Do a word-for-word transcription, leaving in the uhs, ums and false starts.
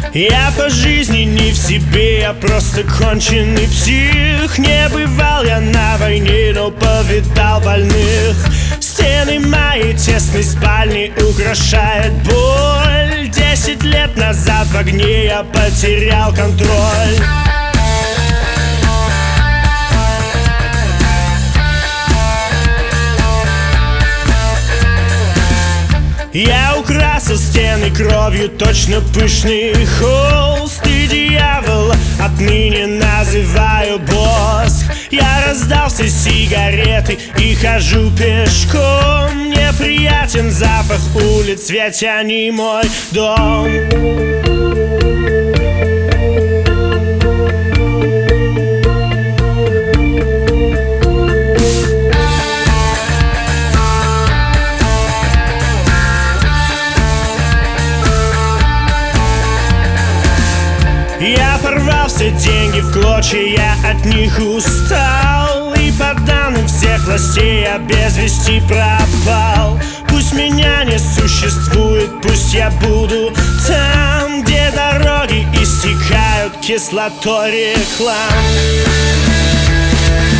Я по жизни не в себе, я просто конченый псих. Не бывал я на войне, но повидал больных. Стены моей тесной спальни украшает боль. Десять лет назад в огне я потерял контроль. Я украсил стены кровью, точно пышный холст. И дьявола отныне называю босс. Я раздал все сигареты и хожу пешком. Мне приятен запах улиц, ведь они мой дом. Я порвал все деньги в клочья, я от них устал. И по данным всех властей я без вести пропал. Пусть меня не существует, пусть я буду там, где дороги истекают кислотой реклам.